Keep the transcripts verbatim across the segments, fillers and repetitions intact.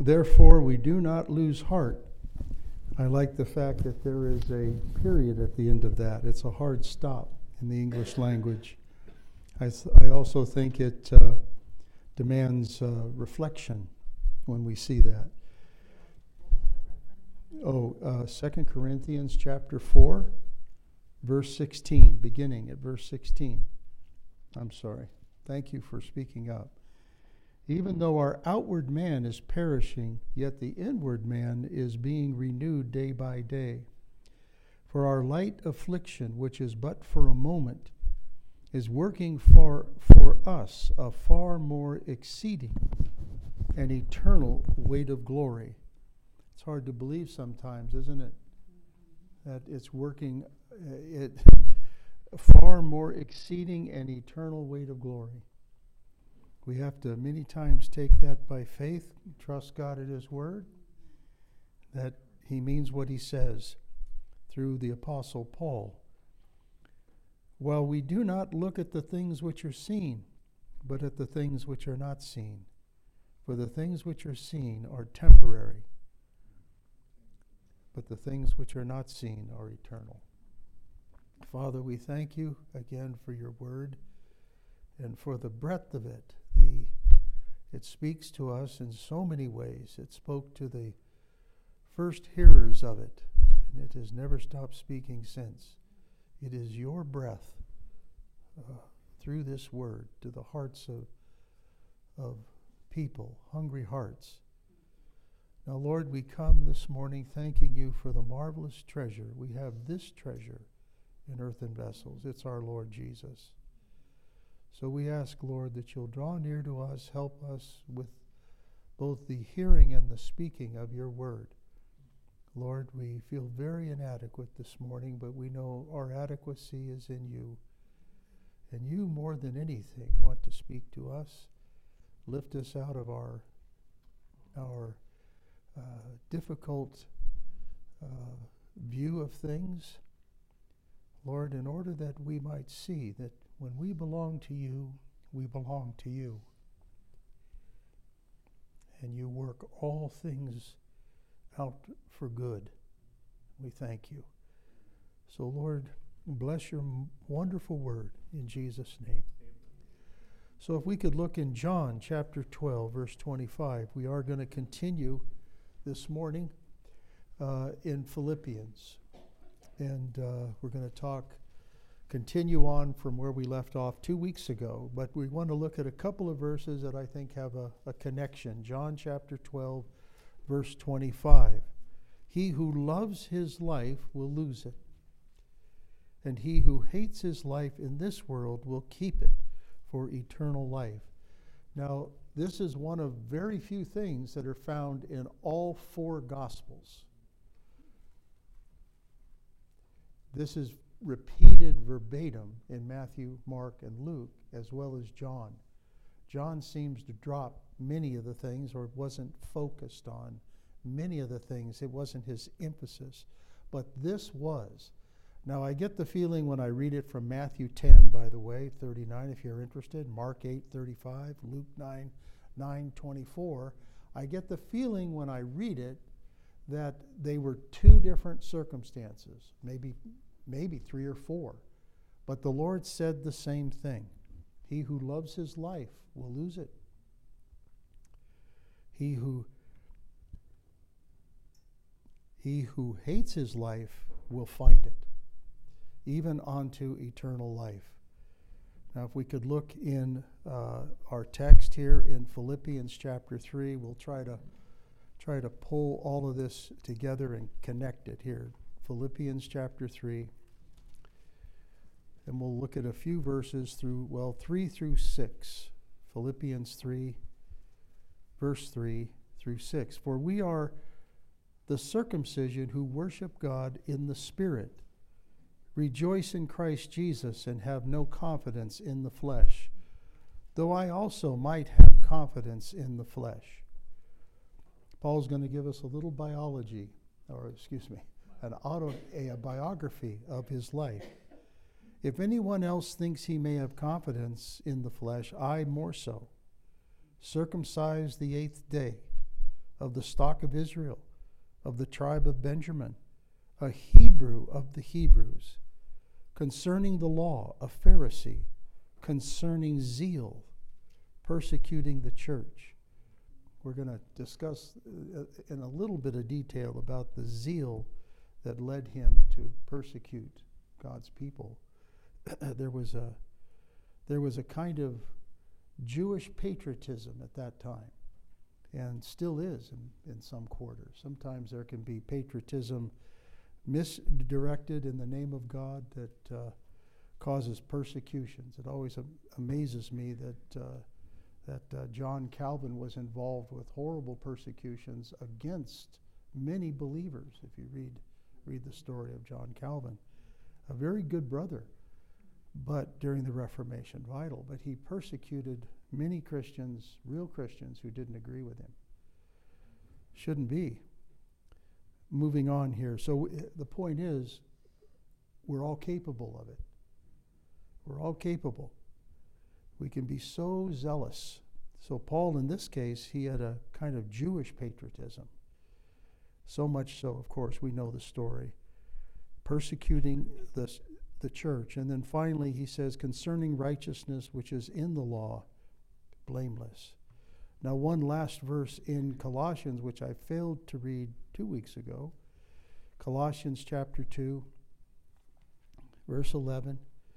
Therefore, we do not lose heart. I like the fact that there is a period at the end of that. It's a hard stop in the English language. I, th- I also think it uh, demands uh, reflection when we see that. Oh, uh, Second Corinthians chapter four, verse sixteen, beginning at verse sixteen. I'm sorry. Thank you for speaking up. Even though our outward man is perishing, yet the inward man is being renewed day by day. For our light affliction, which is but for a moment, is working for, for us a far more exceeding and eternal weight of glory. It's hard to believe sometimes, isn't it? That it's working uh, it far more exceeding and eternal weight of glory. We have to many times take that by faith, trust God at His Word, that He means what He says through the Apostle Paul. While we do not look at the things which are seen, but at the things which are not seen. For the things which are seen are temporary, but the things which are not seen are eternal. Father, we thank you again for your word and for the breadth of it. The, it speaks to us in so many ways. It spoke to the first hearers of it, and it has never stopped speaking since. It is your breath uh, through this word to the hearts of, of people, hungry hearts. Now, Lord, we come this morning thanking you for the marvelous treasure. We have this treasure in earthen vessels. It's our Lord Jesus. So we ask, Lord, that you'll draw near to us, help us with both the hearing and the speaking of your word. Lord, we feel very inadequate this morning, but we know our adequacy is in you. And you, more than anything, want to speak to us, lift us out of our, our uh, difficult uh, view of things. Lord, in order that we might see that when we belong to you, we belong to you. And you work all things out for good. We thank you. So, Lord, bless your wonderful word in Jesus' name. So if we could look in John chapter twelve, verse twenty-five, we are going to continue this morning uh, in Philippians. And uh, we're going to talk, continue on from where we left off two weeks ago. But we want to look at a couple of verses that I think have a, a connection. John chapter twelve, verse twenty-five. He who loves his life will lose it, and he who hates his life in this world will keep it for eternal life. Now, this is one of very few things that are found in all four Gospels. This is repeated verbatim in Matthew, Mark, and Luke, as well as John. John seems to drop many of the things, or wasn't focused on many of the things. It wasn't his emphasis, but this was. Now, I get the feeling when I read it from Matthew ten, by the way, thirty-nine, if you're interested, Mark eight, thirty-five, Luke nine, nine, twenty-four, I get the feeling when I read it that they were two different circumstances, maybe, maybe three or four. But the Lord said the same thing. He who loves his life will lose it. He who he who hates his life will find it, even unto eternal life. Now, if we could look in uh, our text here in Philippians chapter three, we'll try to try to pull all of this together and connect it here. Philippians chapter three. And we'll look at a few verses through, well, three through six. Philippians three, verse three through six. For we are the circumcision who worship God in the Spirit, rejoice in Christ Jesus, and have no confidence in the flesh, though I also might have confidence in the flesh. Paul's going to give us a little biology, or excuse me, an auto, a, a biography of his life. If anyone else thinks he may have confidence in the flesh, I more so. Circumcised the eighth day, of the stock of Israel, of the tribe of Benjamin, a Hebrew of the Hebrews, concerning the law, a Pharisee, concerning zeal, persecuting the church. We're going to discuss in a little bit of detail about the zeal that led him to persecute God's people. there was a there was a kind of Jewish patriotism at that time, and still is in, in some quarters. Sometimes there can be patriotism misdirected in the name of God that uh, causes persecutions. It always am- amazes me that uh, that uh, John Calvin was involved with horrible persecutions against many believers. If you read read the story of John Calvin, a very good brother, but during the Reformation, vital. But he persecuted many Christians, real Christians, who didn't agree with him. Shouldn't be. Moving on here. So uh, the point is, we're all capable of it. We're all capable. We can be so zealous. So Paul, in this case, he had a kind of Jewish patriotism. So much so, of course, we know the story. Persecuting the, the church. And then finally he says, concerning righteousness which is in the law, blameless. Now one last verse in Colossians, which I failed to read two weeks ago. Colossians chapter two, verse eleven.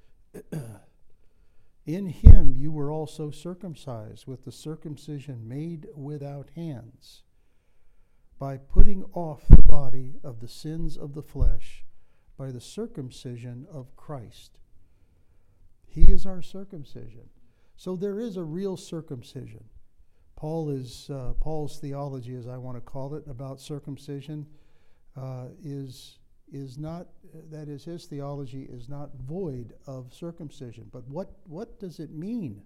In him you were also circumcised with the circumcision made without hands, by putting off the body of the sins of the flesh by the circumcision of Christ. He is our circumcision. So there is a real circumcision. Paul is uh, Paul's theology, as I want to call it, about circumcision uh, is is not, that is, his theology is not void of circumcision. But what, what does it mean?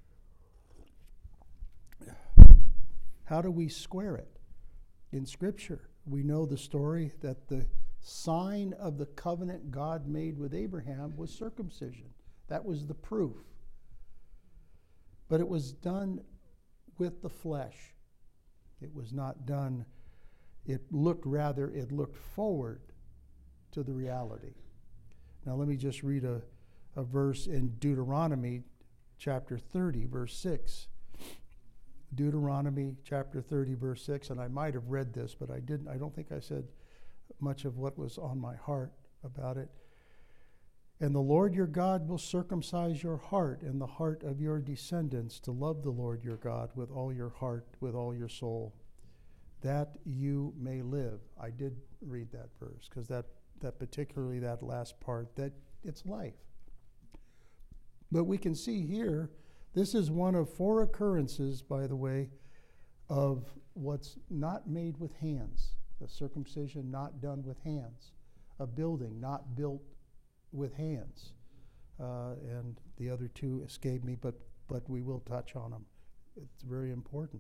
How do we square it? In Scripture, we know the story that the sign of the covenant God made with Abraham was circumcision. That was the proof. But it was done with the flesh. It was not done, it looked rather, it looked forward to the reality. Now let me just read a, a verse in Deuteronomy chapter thirty, verse six. Deuteronomy chapter thirty, verse six, and I might have read this, but I didn't. I don't think I said much of what was on my heart about it. And the Lord your God will circumcise your heart and the heart of your descendants to love the Lord your God with all your heart, with all your soul, that you may live. I did read that verse because that, that particularly that last part, that it's life. But we can see here, this is one of four occurrences, by the way, of what's not made with hands. The circumcision not done with hands. A building not built with hands. Uh, and the other two escape me, but, but we will touch on them. It's very important.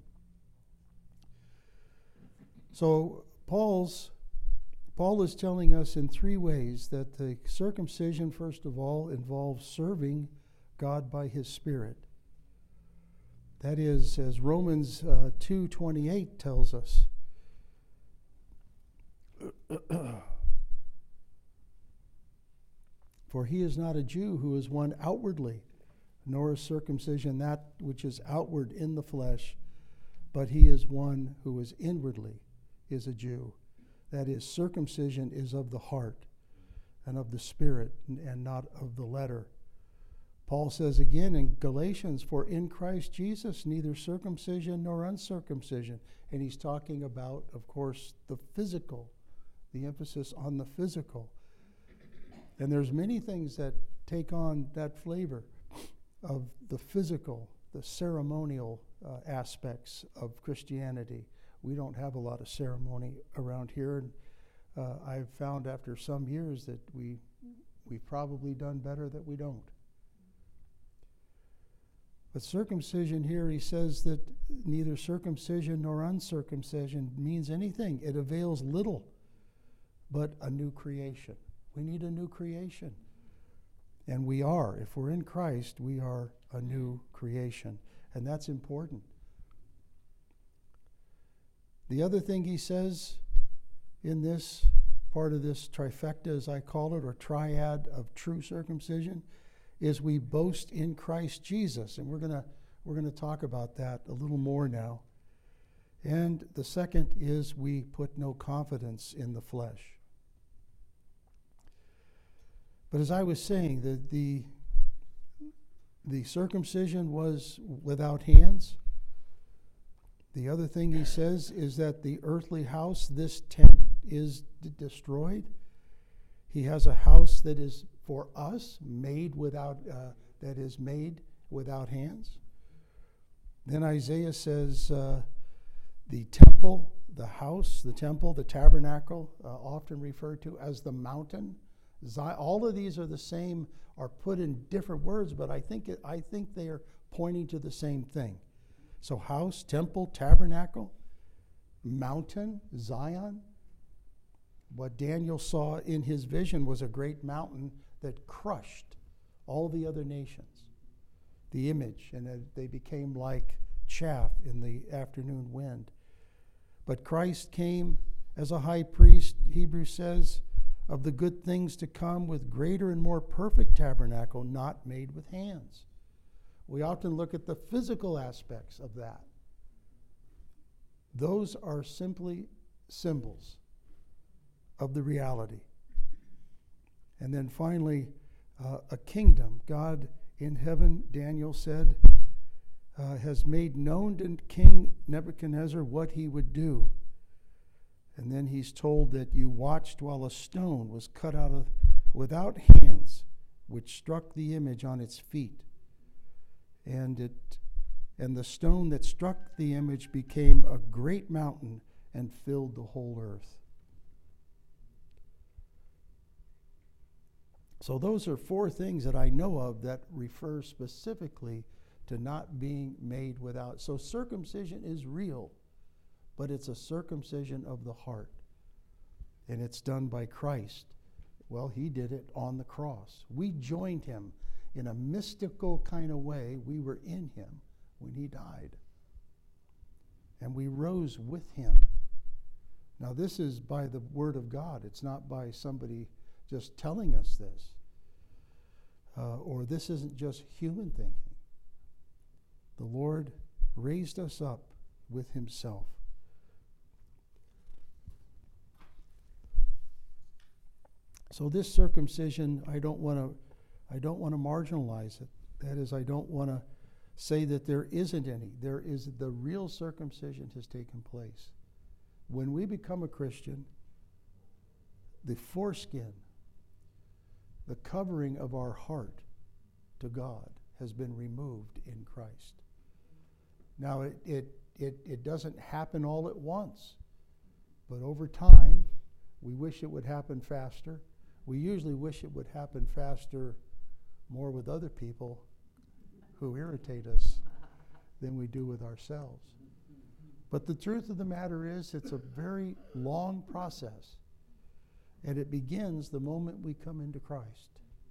So Paul's Paul is telling us in three ways that the circumcision, first of all, involves serving God by his Spirit. That is, as Romans uh, two twenty-eight tells us, for he is not a Jew who is one outwardly, nor is circumcision that which is outward in the flesh, but he is one who is inwardly is a Jew. That is, circumcision is of the heart and of the Spirit and not of the letter. Paul says again in Galatians, for in Christ Jesus neither circumcision nor uncircumcision. And he's talking about, of course, the physical, the emphasis on the physical. And there's many things that take on that flavor of the physical, the ceremonial uh, aspects of Christianity. We don't have a lot of ceremony around here, and uh, I've found after some years that we, we've probably done better that we don't. But circumcision here, he says that neither circumcision nor uncircumcision means anything. It avails little, but a new creation. We need a new creation. And we are. If we're in Christ, we are a new creation. And that's important. The other thing he says in this part of this trifecta, as I call it, or triad of true circumcision, is we boast in Christ Jesus. And we're going to we're going to talk about that a little more now. And the second is we put no confidence in the flesh. But as I was saying, the the, the circumcision was without hands. The other thing he says is that the earthly house, this tent, is d- destroyed. He has a house that is for us, made without, uh, that is made without hands. Then Isaiah says uh, the temple, the house, the temple, the tabernacle, uh, often referred to as the mountain. Zion, all of these are the same, are put in different words, but I think it, I think they are pointing to the same thing. So house, temple, tabernacle, mountain, Zion. What Daniel saw in his vision was a great mountain that crushed all the other nations. The image, and they became like chaff in the afternoon wind. But Christ came as a high priest, Hebrews says, of the good things to come with greater and more perfect tabernacle, not made with hands. We often look at the physical aspects of that. Those are simply symbols of the reality. And then finally, uh, a kingdom. God in heaven, Daniel said, uh, has made known to King Nebuchadnezzar what he would do. And then he's told that you watched while a stone was cut out of without hands, which struck the image on its feet. And it and the stone that struck the image became a great mountain and filled the whole earth. So those are four things that I know of that refer specifically to not being made without. So circumcision is real, but it's a circumcision of the heart. And it's done by Christ. Well, he did it on the cross. We joined him in a mystical kind of way. We were in him when he died. And we rose with him. Now, this is by the word of God. It's not by somebody just telling us this. Uh, or this isn't just human thinking. The Lord raised us up with himself. So this circumcision, I don't want to I don't want to marginalize it. That is, I don't want to say that there isn't any. There is, the real circumcision has taken place. When we become a Christian, the foreskin, the covering of our heart to God has been removed in Christ. Now, it, it, it, it doesn't happen all at once, but over time, we wish it would happen faster. We usually wish it would happen faster more with other people who irritate us than we do with ourselves. But the truth of the matter is, it's a very long process. And it begins the moment we come into Christ.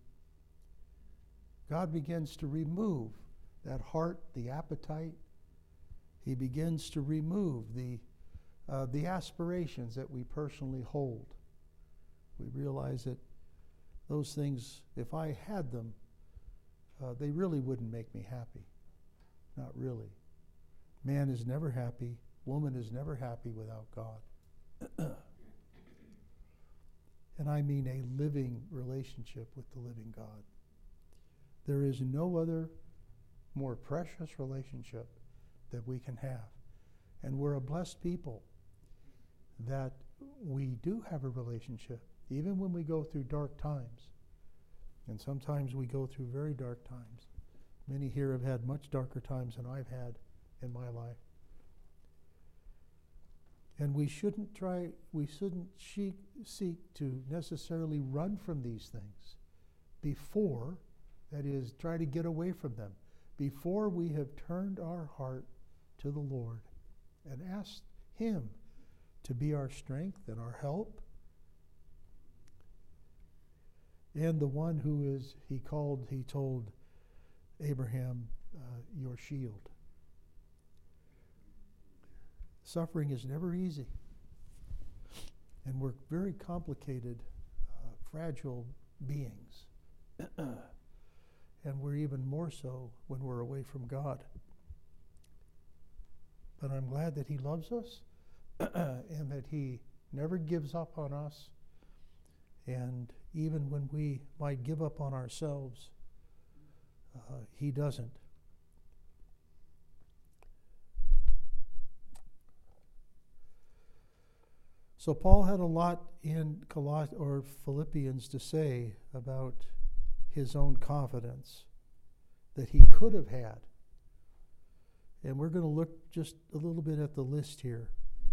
God begins to remove that heart, the appetite. He begins to remove the, uh, the aspirations that we personally hold. We realize that those things, if I had them, uh, they really wouldn't make me happy. Not really. Man is never happy. Woman is never happy without God. And I mean a living relationship with the living God. There is no other more precious relationship that we can have. And we're a blessed people that we do have a relationship, even when we go through dark times. And sometimes we go through very dark times. Many here have had much darker times than I've had in my life. And we shouldn't try, we shouldn't seek, seek to necessarily run from these things before, that is, try to get away from them, before we have turned our heart to the Lord and asked him to be our strength and our help. And the one who is, he called, he told Abraham, uh, your shield. Suffering is never easy. And we're very complicated, uh, fragile beings. And we're even more so when we're away from God. But I'm glad that He loves us and that He never gives up on us. And even when we might give up on ourselves, uh, He doesn't. So Paul had a lot in Coloss- or Philippians to say about his own confidence that he could have had. And we're going to look just a little bit at the list here.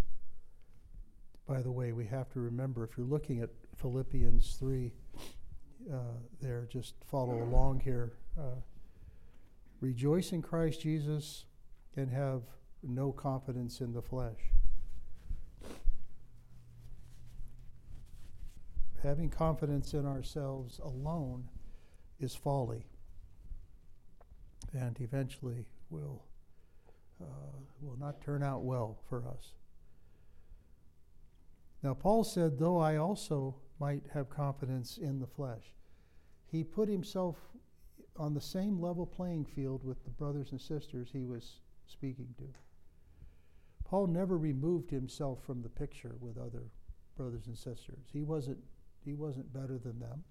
By the way, we have to remember, if you're looking at Philippians three, uh, there, just follow along here. Uh, Rejoice in Christ Jesus and have no confidence in the flesh. Having confidence in ourselves alone is folly, and eventually will uh, will not turn out well for us. Now, Paul said, though I also might have confidence in the flesh. He put himself on the same level playing field with the brothers and sisters he was speaking to. Paul never removed himself from the picture with other brothers and sisters. He wasn't He wasn't better than them.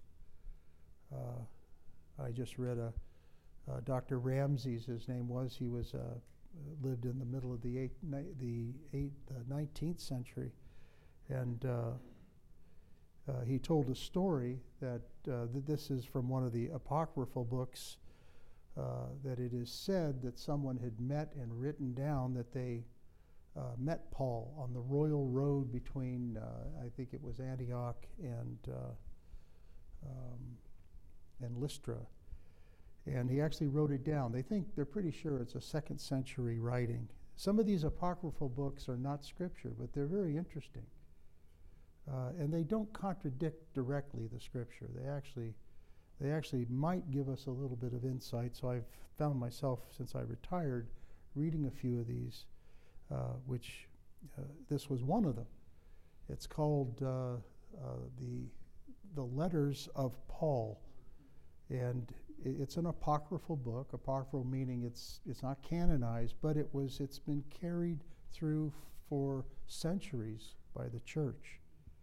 Uh, I just read a uh, Doctor Ramsey's, his name was. He was uh, lived in the middle of the eighth, ni- the eighth, uh, nineteenth century, and uh, uh, he told a story that uh, th- this is from one of the apocryphal books. Uh, that it is said that someone had met and written down that they Uh, met Paul on the royal road between, uh, I think it was Antioch and uh, um, and Lystra, and he actually wrote it down. They think they're pretty sure it's a second century writing. Some of these apocryphal books are not scripture, but they're very interesting, uh, and they don't contradict directly the scripture. They actually, they actually might give us a little bit of insight. So I've found myself, since I retired, reading a few of these. Uh, which uh, this was one of them. It's called uh, uh, the the Letters of Paul, and it's an apocryphal book. Apocryphal meaning it's it's not canonized, but it was it's been carried through for centuries by the church.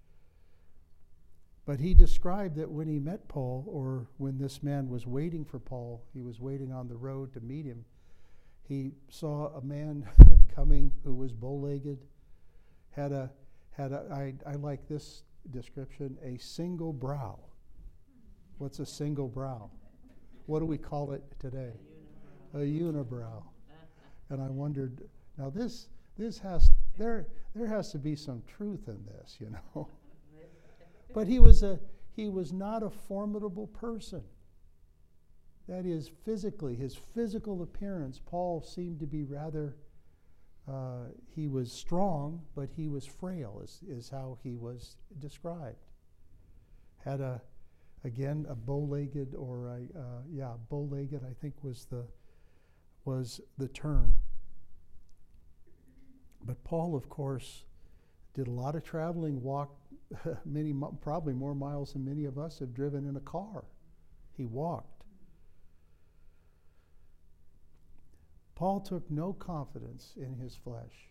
But he described that when he met Paul, or when this man was waiting for Paul, he was waiting on the road to meet him. He saw a man coming who was bow-legged, had a, had a I, I like this description, a single brow. What's a single brow? What do we call it today? A unibrow. And I wondered, now this this has there there has to be some truth in this, you know. But he was a he was not a formidable person. That is, physically, his physical appearance, Paul seemed to be rather, uh, he was strong, but he was frail, is, is how he was described. Had a, again, a bow-legged, or a, uh, yeah, bow-legged, I think was the, was the term. But Paul, of course, did a lot of traveling, walked many, probably more miles than many of us have driven in a car. He walked. Paul took no confidence in his flesh.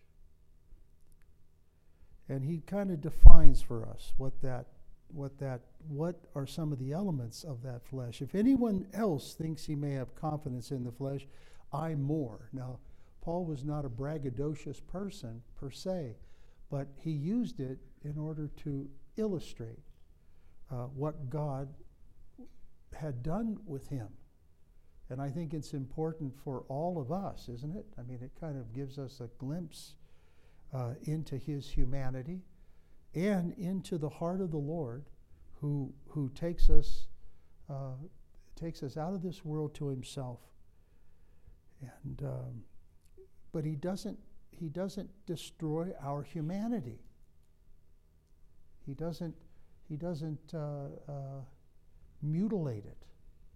And he kind of defines for us what that, what that, what are some of the elements of that flesh. If anyone else thinks he may have confidence in the flesh, I more. Now, Paul was not a braggadocious person per se, but he used it in order to illustrate uh, what God had done with him. And I think it's important for all of us, isn't it? I mean, it kind of gives us a glimpse uh, into his humanity and into the heart of the Lord, who who takes us uh, takes us out of this world to himself. And um, but he doesn't he doesn't destroy our humanity. He doesn't he doesn't uh, uh, mutilate it.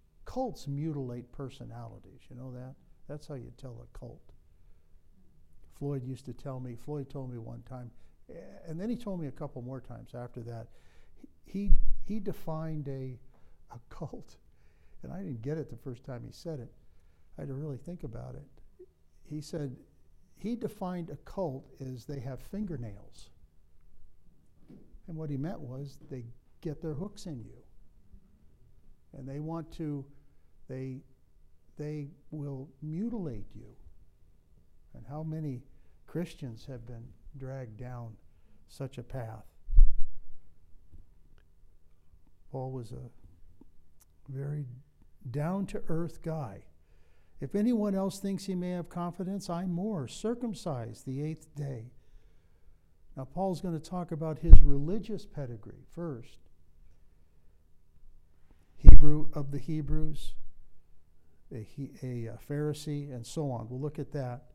Cults mutilate personalities, you know that? That's how you tell a cult. Floyd used to tell me, Floyd told me one time, and then he told me a couple more times after that, he he defined a, a cult, and I didn't get it the first time he said it. I had to really think about it. He said, he defined a cult as they have fingernails. And what he meant was they get their hooks in you. And they want to, they, they will mutilate you. And how many Christians have been dragged down such a path? Paul was a very down-to-earth guy. If anyone else thinks he may have confidence, I'm more. Circumcised the eighth day. Now, Paul's going to talk about his religious pedigree first. Hebrew of the Hebrews, a, a, a Pharisee, and so on. We'll look at that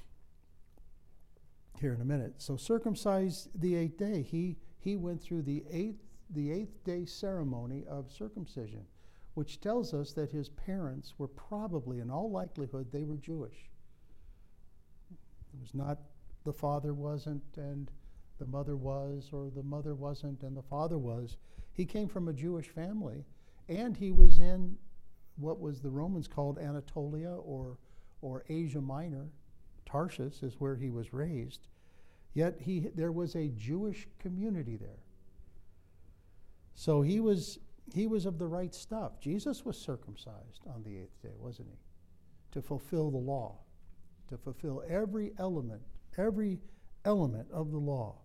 here in a minute. So, circumcised the eighth day. He he went through the eighth the eighth day ceremony of circumcision, which tells us that his parents were probably, in all likelihood, they were Jewish. It was not the father wasn't and the mother was, or the mother wasn't and the father was. He came from a Jewish family, and he was in what was the Romans called Anatolia or or Asia Minor. Tarshish is where he was raised. Yet he there was a Jewish community there. So he was he was of the right stuff. Jesus was circumcised on the eighth day, wasn't he? To fulfill the law, to fulfill every element, every element of the law.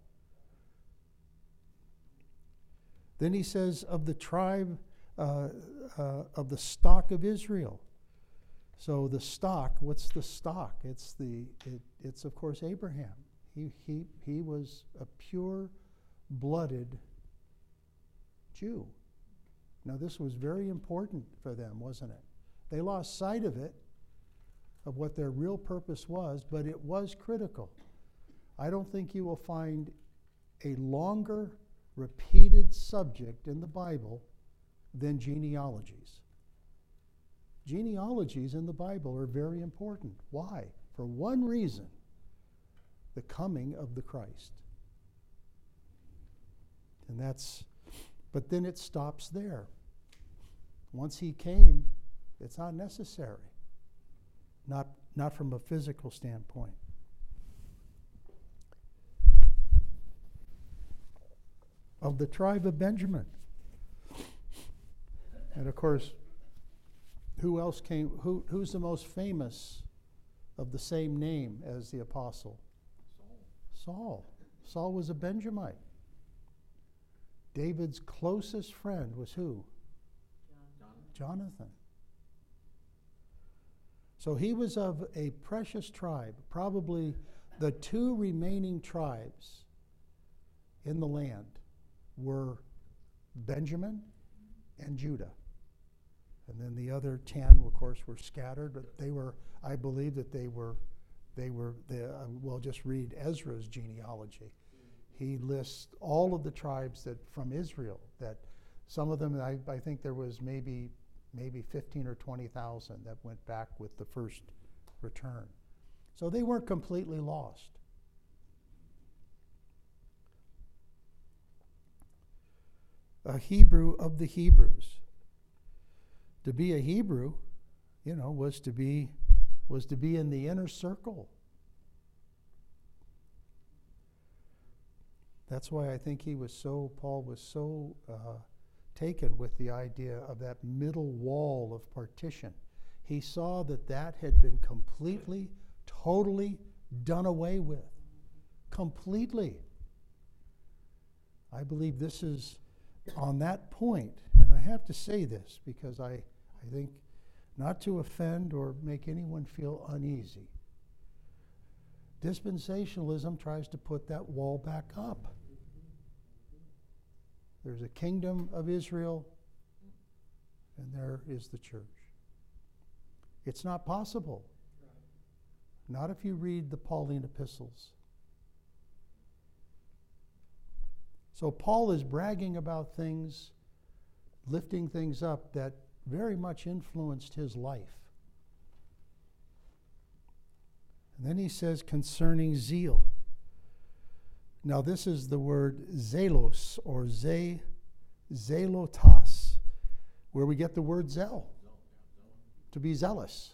Then he says of the tribe, uh, uh, of the stock of Israel. So the stock, what's the stock? It's the it, it's of course Abraham. He he he was a pure-blooded Jew. Now this was very important for them, wasn't it? They lost sight of it, of what their real purpose was, but it was critical. I don't think you will find a longer repeated subject in the Bible than genealogies. Genealogies in the Bible are very important. Why? For one reason, the coming of the Christ. And that's, but then it stops there. Once he came, it's not necessary. Not, not from a physical standpoint. Of the tribe of Benjamin. And of course, who else came? Who, who's the most famous of the same name as the apostle? Saul. Saul. Saul was a Benjamite. David's closest friend was who? Jonathan. Jonathan. So he was of a precious tribe, probably the two remaining tribes in the land were Benjamin and Judah. And then the other ten, of course, were scattered, but they were, I believe that they were, they were, the, uh, well, just read Ezra's genealogy. He lists all of the tribes that from Israel, that some of them, I, I think there was maybe, maybe fifteen or twenty thousand that went back with the first return. So they weren't completely lost. A Hebrew of the Hebrews. To be a Hebrew, you know, was to be was to be in the inner circle. That's why I think he was so, Paul was so uh, taken with the idea of that middle wall of partition. He saw that that had been completely, totally done away with. Completely. I believe this is on that point, and I have to say this because I, I think not to offend or make anyone feel uneasy. Dispensationalism tries to put that wall back up. There's a kingdom of Israel, and there is the church. It's not possible. Not if you read the Pauline epistles. So Paul is bragging about things, lifting things up that very much influenced his life. And then he says concerning zeal. Now this is the word zelos or ze, zelotas, where we get the word zeal, to be zealous.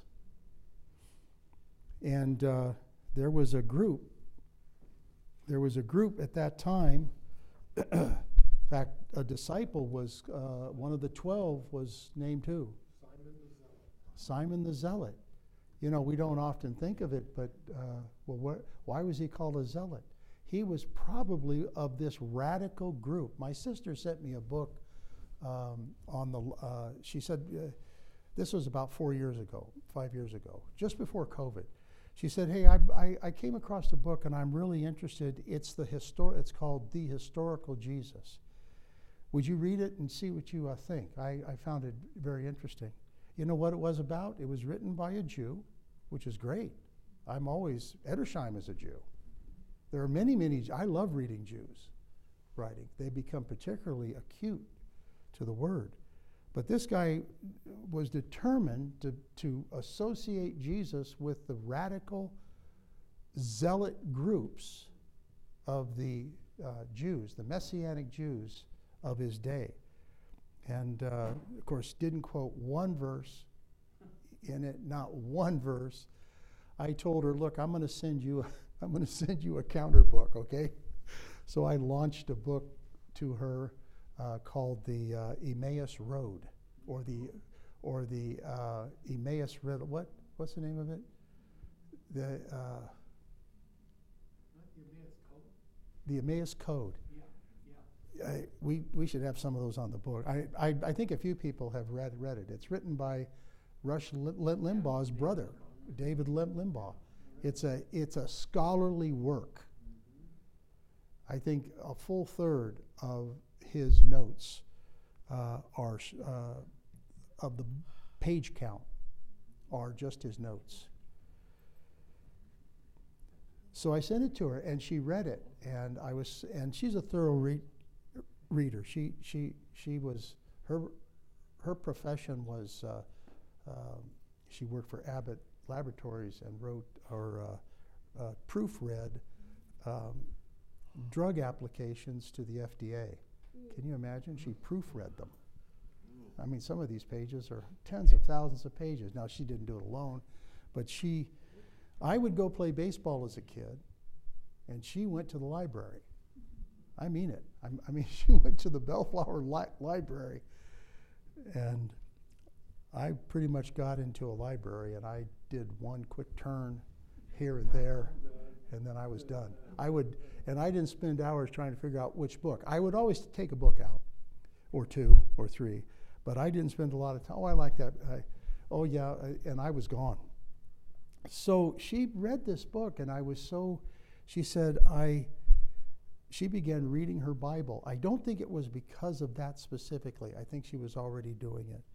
And uh, there was a group, there was a group at that time. In fact, a disciple was, uh, one of the twelve was named who? Simon the Zealot. Simon the Zealot. You know, we don't often think of it, but, uh, well, what, why was he called a zealot? He was probably of this radical group. My sister sent me a book um, on the, uh, she said, uh, this was about four years ago, five years ago, just before COVID. She said, hey, I, I, I came across the book and I'm really interested. It's the histor- It's called The Historical Jesus. Would you read it and see what you uh, think? I, I found it very interesting. You know what it was about? It was written by a Jew, which is great. I'm always, Edersheim is a Jew. There are many, many, I love reading Jews writing. They become particularly acute to the word. But this guy was determined to, to associate Jesus with the radical zealot groups of the uh, Jews, the Messianic Jews of his day. And uh, of course, didn't quote one verse in it, not one verse. I told her, look, I'm going to send you, a, I'm going to send you a counter book, okay? So I launched a book to her uh, called the uh, Emmaus Road, or the, or the uh, Emmaus Riddle. What? What's the name of it? The uh, Not the Emmaus Code? the Emmaus Code. Yeah, yeah. I, we we should have some of those on the book. I, I I think a few people have read read it. It's written by Rush Lim- Limbaugh's brother, David Lim- Limbaugh. It's a it's a scholarly work. I think a full third of his notes uh, are uh, of the page count are just his notes. So I sent it to her, and she read it, and I was, and she's a thorough re- reader. She she she was her her profession was uh, um, she worked for Abbott Laboratories and wrote or uh, uh, proofread um, drug applications to the F D A. Can you imagine? She proofread them. I mean, some of these pages are tens of thousands of pages. Now, she didn't do it alone, but she, I would go play baseball as a kid, and she went to the library. I mean it. I, I mean, she went to the Bellflower li- Library, and I pretty much got into a library, and I did one quick turn here and there, and then I was done. I would, and I didn't spend hours trying to figure out which book. I would always take a book out, or two, or three, but I didn't spend a lot of time. Oh, I like that. I, oh, yeah, I, and I was gone. So she read this book, and I was so, she said, I, she began reading her Bible. I don't think it was because of that specifically. I think she was already doing it.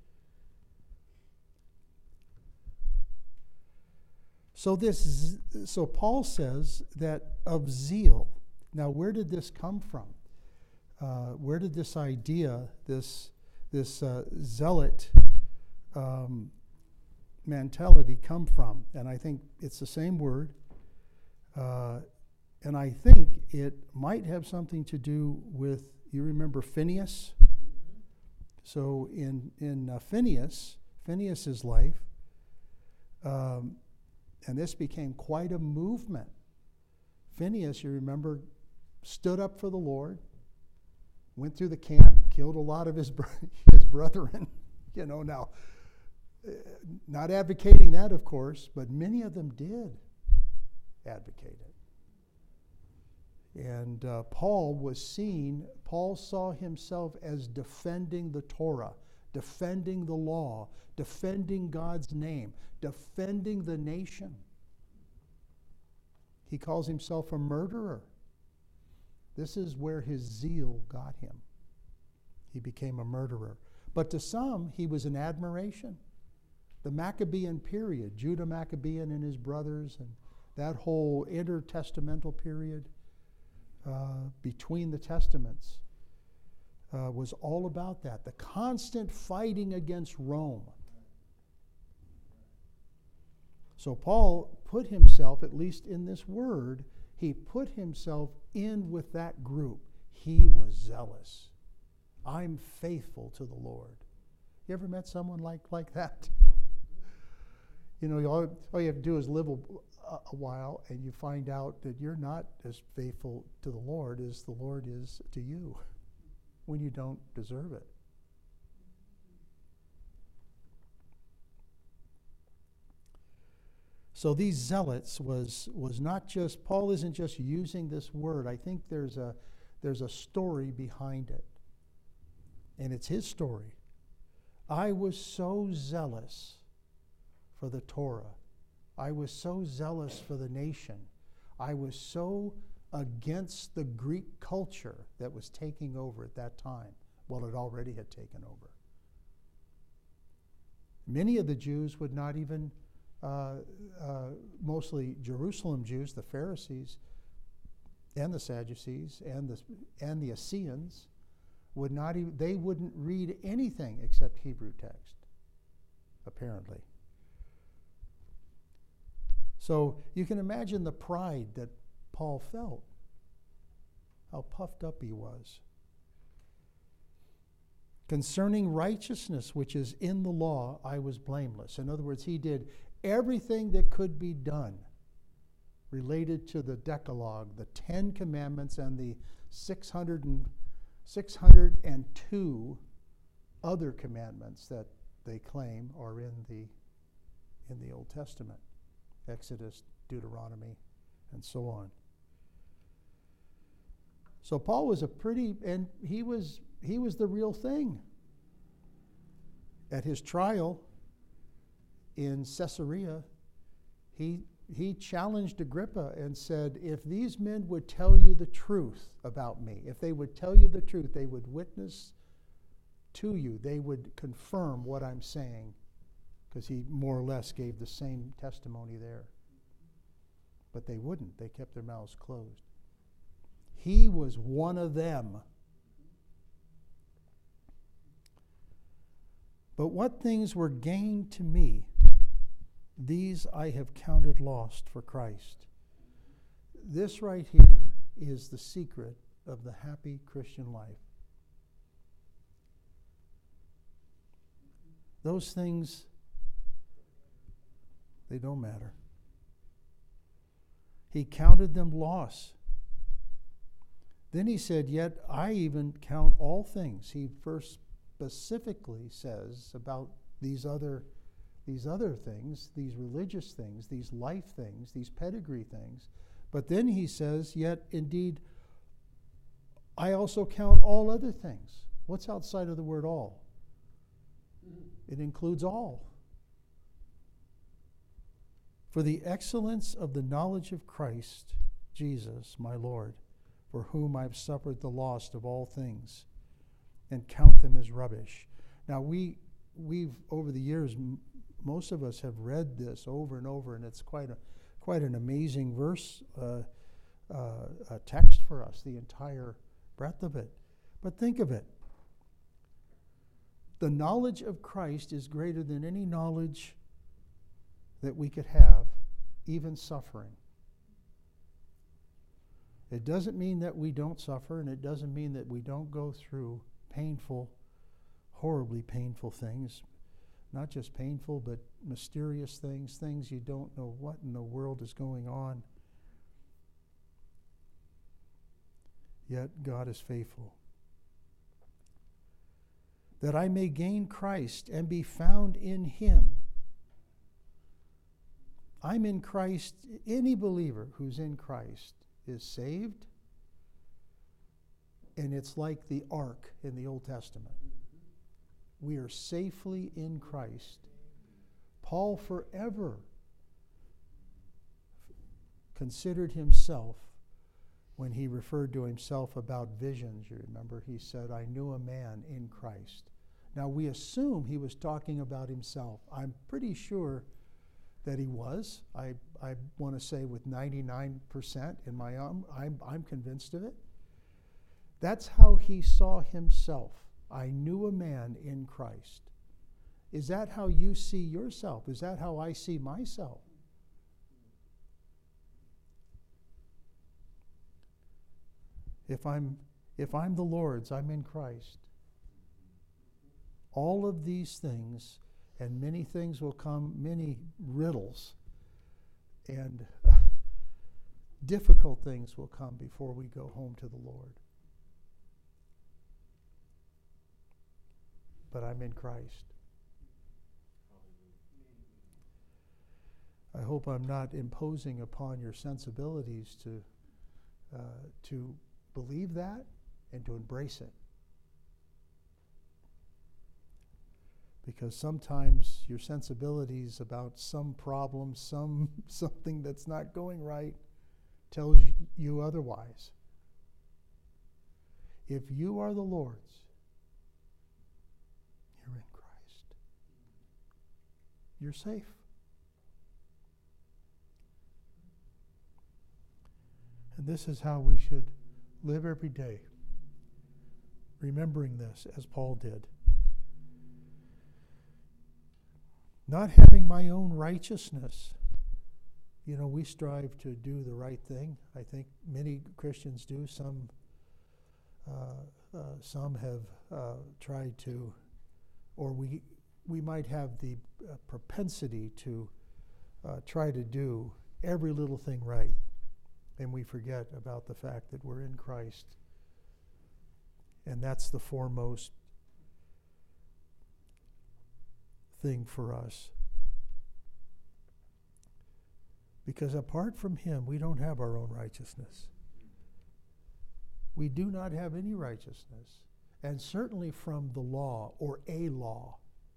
So this, so Paul says that of zeal. Now, where did this come from? Uh, where did this idea, this this uh, zealot um, mentality come from? And I think it's the same word. Uh, and I think it might have something to do with, you remember Phineas? Mm-hmm. So in in uh, Phineas, Phineas's life. Um, And this became quite a movement. Phineas, you remember, stood up for the Lord, went through the camp, killed a lot of his, bro- his brethren. You know, now, uh, not advocating that, of course, but many of them did advocate it. And uh, Paul was seen, Paul saw himself as defending the Torah, defending the law, defending God's name, defending the nation. He calls himself a murderer. This is where his zeal got him. He became a murderer. But to some, he was an admiration. The Maccabean period, Judah Maccabean and his brothers, and that whole intertestamental period uh, between the testaments, Uh, was all about that. The constant fighting against Rome. So Paul put himself, at least in this word, he put himself in with that group. He was zealous. I'm faithful to the Lord. You ever met someone like, like that? You know, all, all you have to do is live a, a while and you find out that you're not as faithful to the Lord as the Lord is to you when you don't deserve it. So these zealots was was not just, Paul isn't just using this word. I think there's a there's a story behind it. And it's his story. I was so zealous for the Torah. I was so zealous for the nation. I was so against the Greek culture that was taking over at that time. Well, it already had taken over. Many of the Jews would not even Uh, uh, mostly Jerusalem Jews, the Pharisees and the Sadducees and the and the Essenes would not even, they wouldn't read anything except Hebrew text, apparently. So you can imagine the pride that Paul felt, how puffed up he was. Concerning righteousness, which is in the law, I was blameless. In other words, he did everything that could be done related to the Decalogue, the Ten Commandments, and the six hundred two other commandments that they claim are in the in the Old Testament, Exodus, Deuteronomy, and so on. So Paul was a pretty, and he was he was the real thing. At his trial in Caesarea, he he challenged Agrippa and said, if these men would tell you the truth about me, if they would tell you the truth, they would witness to you, they would confirm what I'm saying, because he more or less gave the same testimony there. But they wouldn't. They kept their mouths closed. He was one of them. But what things were gained to me, these I have counted lost for Christ. This right here is the secret of the happy Christian life. Those things, they don't matter. He counted them loss. Then he said, yet I even count all things. He first specifically says about these other these other things, these religious things, these life things, these pedigree things. But then he says, yet indeed, I also count all other things. What's outside of the word all? It includes all. For the excellence of the knowledge of Christ, Jesus, my Lord, for whom I've suffered the loss of all things, and count them as rubbish. Now we, we've over the years, m- most of us have read this over and over, and it's quite a, quite an amazing verse, uh, uh, a text for us, the entire breadth of it. But think of it. The knowledge of Christ is greater than any knowledge that we could have, even suffering. It doesn't mean that we don't suffer, and it doesn't mean that we don't go through painful, horribly painful things. Not just painful, but mysterious things, things you don't know what in the world is going on. Yet God is faithful. That I may gain Christ and be found in Him. I'm in Christ. Any believer who's in Christ is saved. And it's like the ark in the Old Testament. We are safely in Christ. Paul forever considered himself, when he referred to himself about visions, you remember, he said, I knew a man in Christ. Now we assume he was talking about himself. I'm pretty sure that he was. I, I want to say with ninety-nine percent in my own, I'm, I'm convinced of it. That's how he saw himself. I knew a man in Christ. Is that how you see yourself? Is that how I see myself? If I'm if I'm the Lord's, I'm in Christ. All of these things, and many things will come, many riddles, and uh, difficult things will come before we go home to the Lord. But I'm in Christ. I hope I'm not imposing upon your sensibilities to uh, to believe that and to embrace it. Because sometimes your sensibilities about some problem, some something that's not going right, tells you otherwise. If you are the Lord's, you're in Christ. You're safe. And this is how we should live every day, remembering this as Paul did. Not having my own righteousness. You know, we strive to do the right thing. I think many Christians do. Some uh, uh, some have uh, tried to, or we we might have the uh, propensity to uh, try to do every little thing right. And we forget about the fact that we're in Christ. And that's the foremost thing for us. Because apart from Him, we don't have our own righteousness. We do not have any righteousness. And certainly from the law or a law.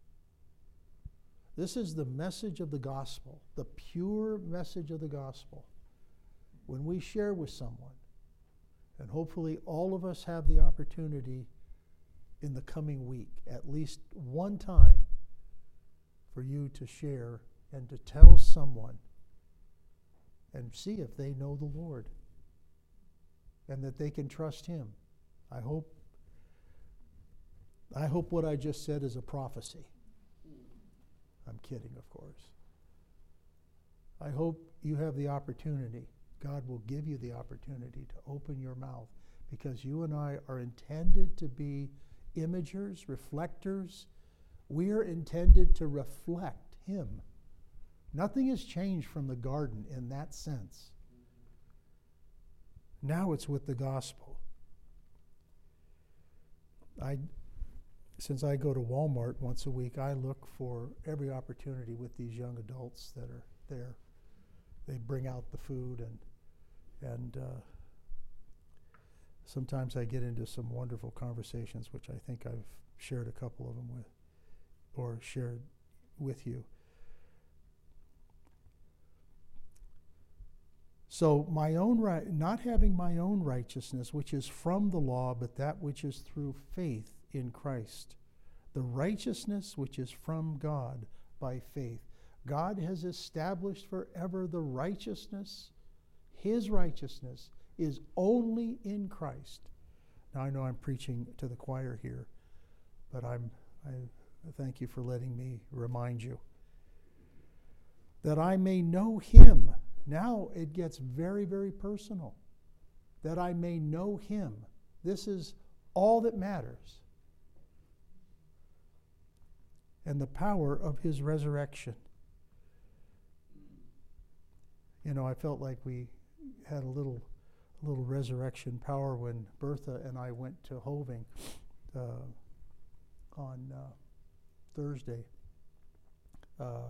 This is the message of the gospel, the pure message of the gospel. When we share with someone, and hopefully all of us have the opportunity in the coming week, at least one time, for you to share and to tell someone and see if they know the Lord and that they can trust Him. I hope I hope what I just said is a prophecy. I'm kidding, of course. I hope you have the opportunity. God will give you the opportunity to open your mouth, because you and I are intended to be imagers, reflectors. We are intended to reflect Him. Nothing has changed from the garden in that sense. Now it's with the gospel. I, since I go to Walmart once a week, I look for every opportunity with these young adults that are there. They bring out the food, and and uh, sometimes I get into some wonderful conversations, which I think I've shared a couple of them with, or shared with you. So my own right, not having my own righteousness, which is from the law, but that which is through faith in Christ. The righteousness which is from God by faith. God has established forever the righteousness. His righteousness is only in Christ. Now I know I'm preaching to the choir here, but I'm I thank you for letting me remind you. That I may know Him. Now it gets very, very personal. That I may know Him. This is all that matters. And the power of His resurrection. You know, I felt like we had a little, a little resurrection power when Bertha and I went to Hoving uh, on uh, Thursday. Uh,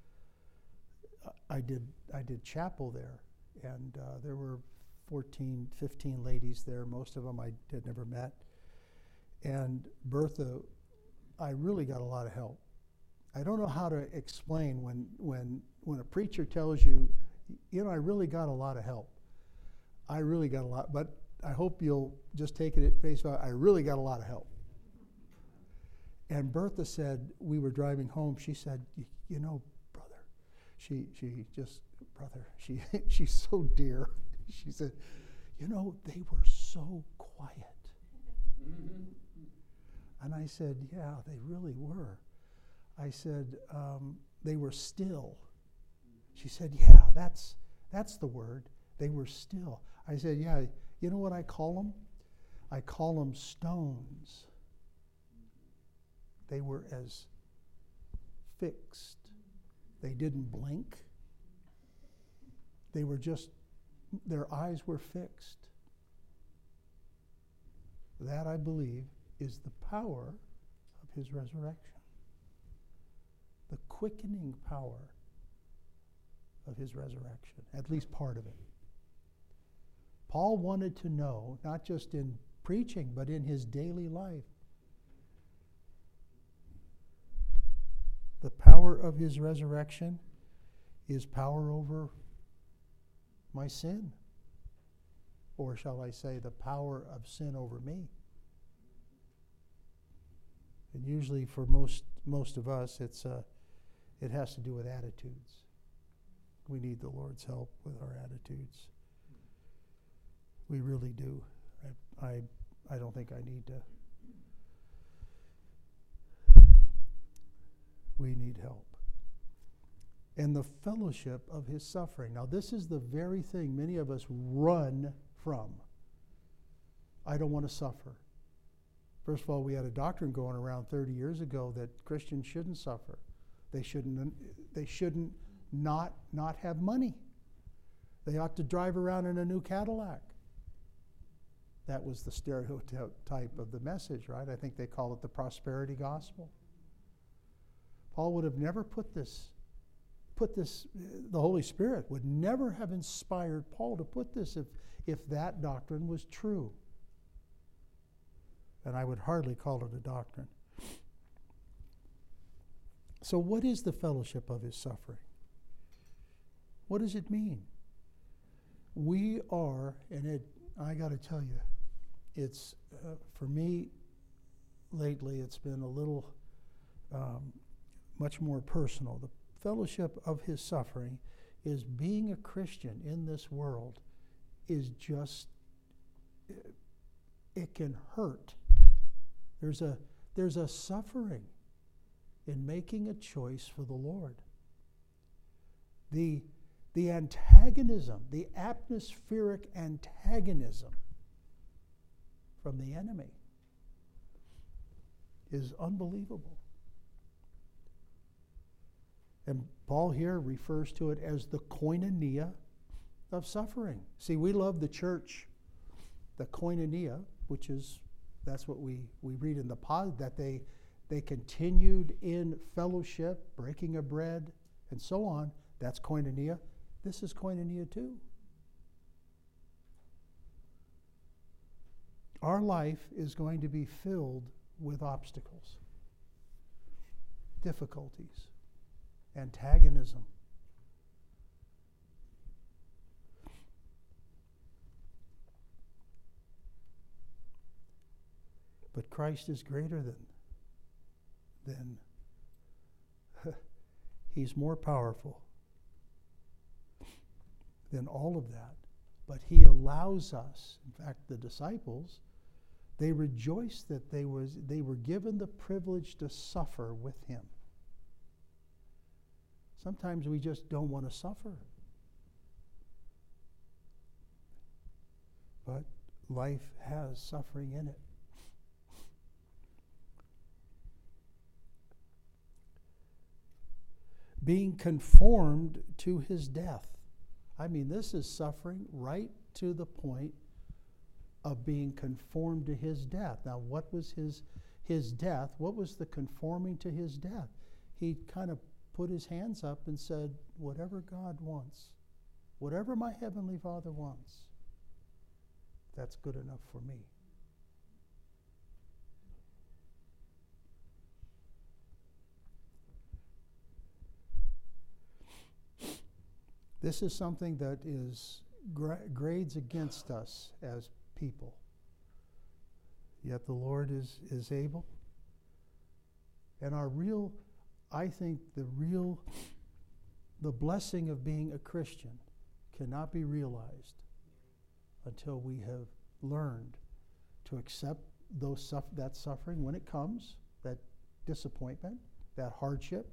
I did I did chapel there, and uh, there were fourteen, fifteen ladies there. Most of them I had never met. And Bertha, I really got a lot of help. I don't know how to explain when when when a preacher tells you, you know, I really got a lot of help. I really got a lot, but I hope you'll just take it at face value. I really got a lot of help. And Bertha said, we were driving home, she said, you know, brother, she she just, brother, she she's so dear. She said, you know, they were so quiet. Mm-hmm. And I said, yeah, they really were. I said, um, they were still. She said, yeah, that's that's the word. They were still. I said, yeah, you know what I call them? I call them stones. They were as fixed. They didn't blink. They were just, their eyes were fixed. That, I believe, is the power of his resurrection. The quickening power of his resurrection, at least part of it. Paul wanted to know, not just in preaching, but in his daily life, the power of his resurrection is power over my sin. Or shall I say, the power of sin over me. And usually for most most of us, it's uh, it has to do with attitudes. We need the Lord's help with our attitudes. We really do. I I, I don't think I need to. We need help. And the fellowship of his suffering. Now, this is the very thing many of us run from. I don't want to suffer. First of all, we had a doctrine going around thirty years ago that Christians shouldn't suffer. They shouldn't, they shouldn't not, not have money. They ought to drive around in a new Cadillac. That was the stereotype of the message, right? I think they call it the prosperity gospel. Paul would have never put this, put this, the Holy Spirit would never have inspired Paul to put this if, if that doctrine was true. And I would hardly call it a doctrine. So what is the fellowship of his suffering? What does it mean? We are, and it, I got to tell you, it's, uh, for me, lately it's been a little um, much more personal. The fellowship of his suffering is being a Christian in this world is just, it, it can hurt. There's a, there's a suffering in making a choice for the Lord. The, the antagonism, the atmospheric antagonism from the enemy is unbelievable. And Paul here refers to it as the koinonia of suffering. See, we love the church, the koinonia, which is, that's what we, we read in the pod, that they, they continued in fellowship, breaking of bread, and so on. That's koinonia. This is koinonia too. Our life is going to be filled with obstacles, difficulties, antagonism. But Christ is greater than, than he's more powerful than all of that. But he allows us, in fact, the disciples, they rejoiced that they, was, they were given the privilege to suffer with him. Sometimes we just don't want to suffer. But life has suffering in it. Being conformed to his death. I mean, this is suffering right to the point of being conformed to his death. Now, what was his, his death? What was the conforming to his death? He kind of put his hands up and said, whatever God wants, whatever my heavenly Father wants, that's good enough for me. This is something that is gra- grades against us as people. Yet the Lord is, is able. And our real, I think the real, the blessing of being a Christian cannot be realized until we have learned to accept those suff- that suffering when it comes, that disappointment, that hardship,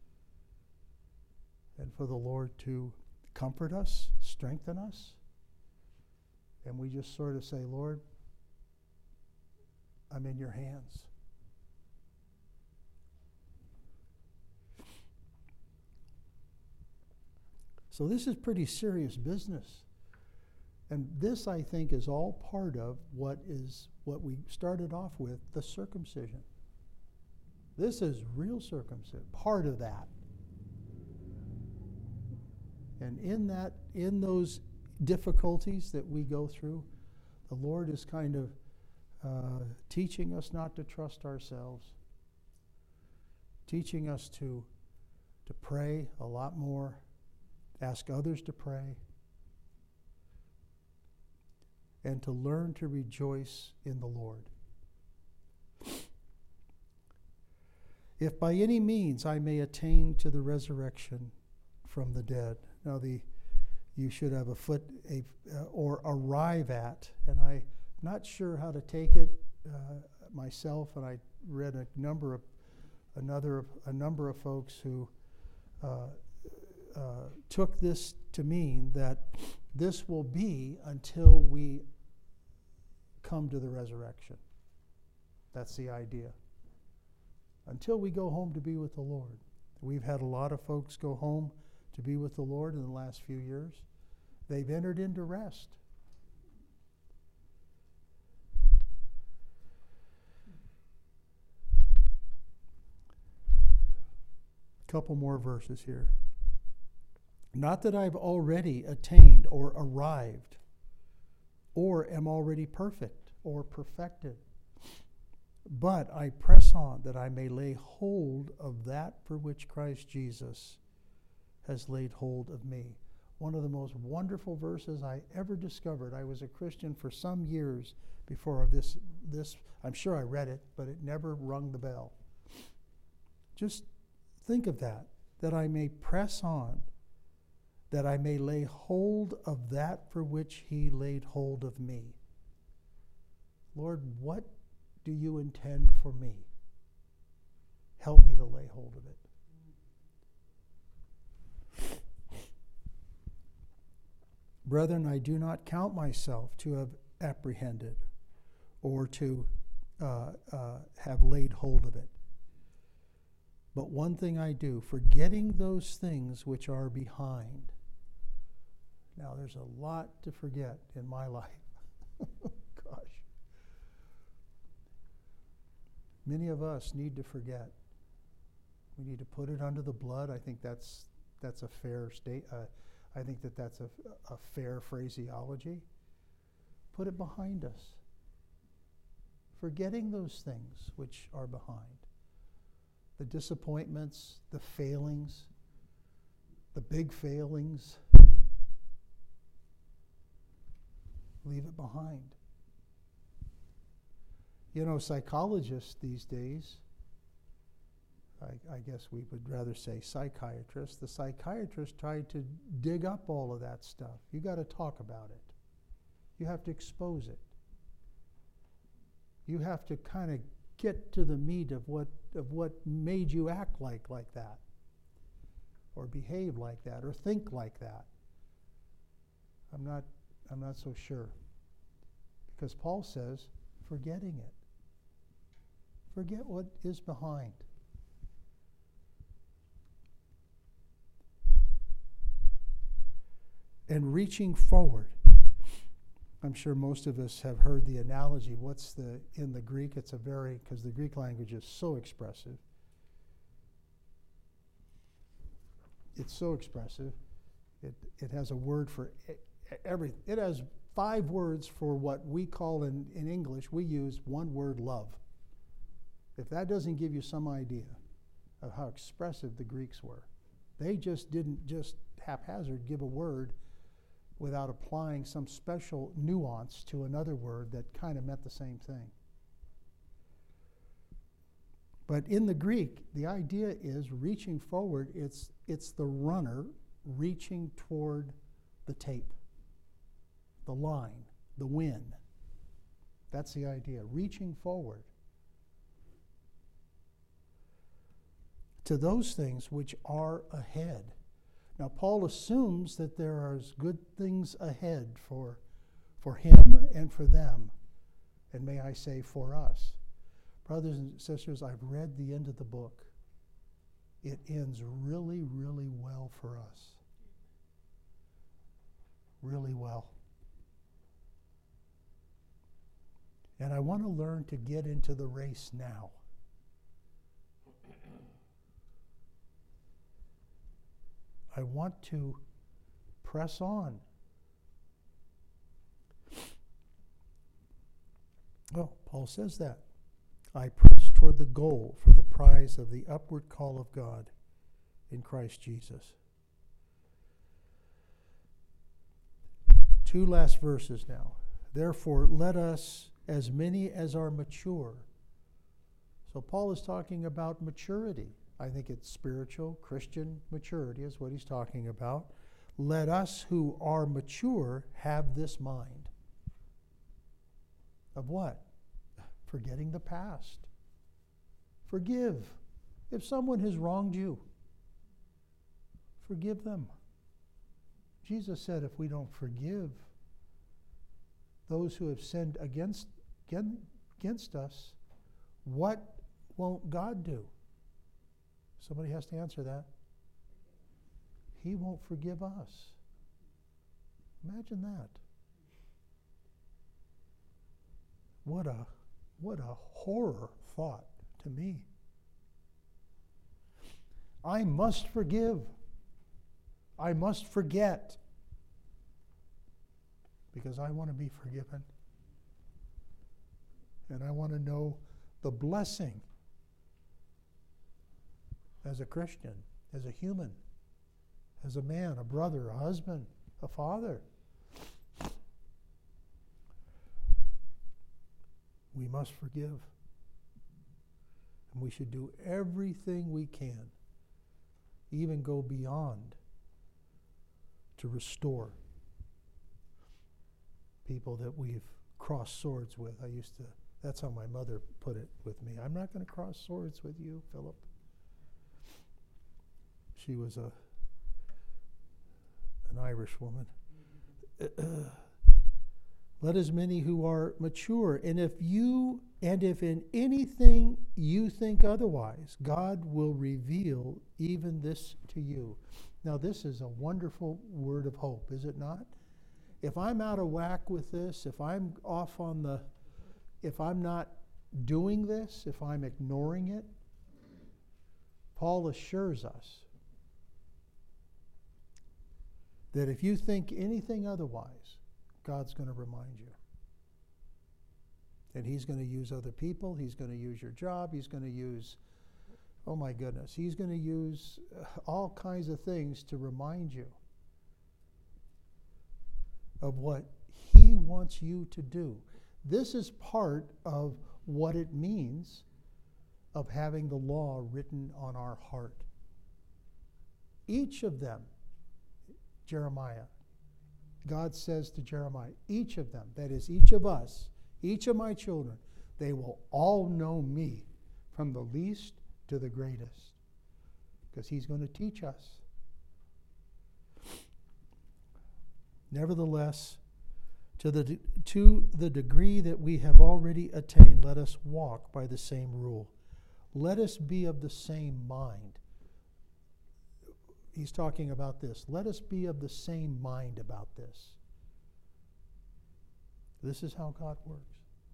and for the Lord to comfort us, strengthen us, and we just sort of say, Lord, I'm in your hands. So this is pretty serious business. And this, I think, is all part of what is what we started off with, the circumcision. This is real circumcision, part of that. And in that, in those difficulties that we go through, the Lord is kind of uh, teaching us not to trust ourselves, teaching us to, to pray a lot more, ask others to pray, and to learn to rejoice in the Lord. If by any means I may attain to the resurrection from the dead. Now the you should have a foot a uh, or arrive at, and I'm not sure how to take it uh, myself. And I read a number of another a number of folks who uh, uh, took this to mean that this will be until we come to the resurrection. That's the idea. Until we go home to be with the Lord. We've had a lot of folks go home to be with the Lord in the last few years. They've entered into rest. A couple more verses here. Not that I've already attained or arrived, or am already perfect or perfected, but I press on that I may lay hold of that for which Christ Jesus has laid hold of me. One of the most wonderful verses I ever discovered. I was a Christian for some years before this. This I'm sure I read it, but it never rung the bell. Just think of that, that I may press on, that I may lay hold of that for which he laid hold of me. Lord, what do you intend for me? Help me to lay hold of it. Brethren, I do not count myself to have apprehended or to uh, uh, have laid hold of it. But one thing I do, forgetting those things which are behind. Now, there's a lot to forget in my life. Gosh. Many of us need to forget. We need to put it under the blood. I think that's that's a fair state. Uh, I think that that's a, a fair phraseology. Put it behind us. Forgetting those things which are behind. The disappointments, the failings, the big failings. Leave it behind. You know, psychologists these days, I, I guess we would rather say psychiatrists, the psychiatrists try to dig up all of that stuff. You got to talk about it. You have to expose it. You have to kind of get to the meat of what of what made you act like like that, or behave like that, or think like that. I'm not I'm not so sure. Because Paul says, forgetting it. Forget what is behind. And reaching forward. I'm sure most of us have heard the analogy. What's the, in the Greek, it's a very, because the Greek language is so expressive. It's so expressive. It, it has a word for every, it has five words for what we call in, in English, we use one word, love. If that doesn't give you some idea of how expressive the Greeks were. They just didn't just haphazard give a word without applying some special nuance to another word that kind of meant the same thing. But in the Greek, the idea is reaching forward. It's, it's the runner reaching toward the tape, the line, the win. That's the idea, reaching forward to those things which are ahead. Now, Paul assumes that there are good things ahead for, for him and for them, and may I say for us. Brothers and sisters, I've read the end of the book. It ends really, really well for us. Really well. And I want to learn to get into the race now. I want to press on. Well, Paul says that. I press toward the goal for the prize of the upward call of God in Christ Jesus. Two last verses now. Therefore, let us, as many as are mature. So Paul is talking about maturity. I think it's spiritual, Christian maturity is what he's talking about. Let us who are mature have this mind. Of what? Forgetting the past. Forgive. If someone has wronged you, forgive them. Jesus said if we don't forgive those who have sinned against, against us, what won't God do? Somebody has to answer that. He won't forgive us. Imagine that. What a what a horror thought to me. I must forgive. I must forget. Because I want to be forgiven. And I want to know the blessing as a Christian, as a human, as a man, a brother, a husband, a father. We must forgive. And we should do everything we can, even go beyond, to restore people that we've crossed swords with. I used to, that's how my mother put it with me. I'm not going to cross swords with you, Philip. She was a an Irish woman. Uh, let as many who are mature, and if you and if in anything you think otherwise, God will reveal even this to you. Now, this is a wonderful word of hope, is it not? If I'm out of whack with this, if I'm off on the, if I'm not doing this, if I'm ignoring it, Paul assures us that if you think anything otherwise, God's going to remind you. And He's going to use other people. He's going to use your job. He's going to use, oh my goodness, He's going to use all kinds of things to remind you of what He wants you to do. This is part of what it means of having the law written on our heart. Each of them, Jeremiah, God says to Jeremiah, each of them, that is each of us, each of my children, they will all know me from the least to the greatest, because He's going to teach us. Nevertheless, to the, de- to the degree that we have already attained, let us walk by the same rule. Let us be of the same mind. He's talking about this. Let us be of the same mind about this. This is how God works.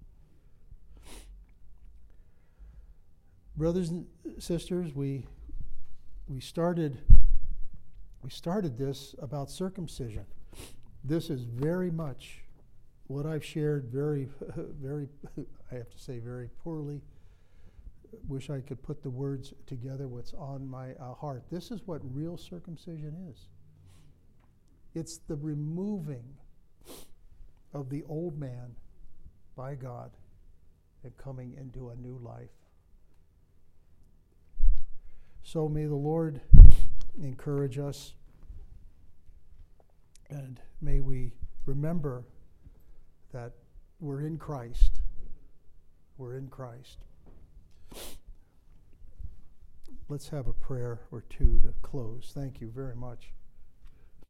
Brothers and sisters, we we started we started this about circumcision. This is very much what I've shared very very I have to say very poorly. Wish I could put the words together, what's on my uh, heart. This is what real circumcision is. It's the removing of the old man by God and coming into a new life. So may the Lord encourage us, and may we remember that we're in Christ. We're in Christ. Let's have a prayer or two to close. Thank you very much.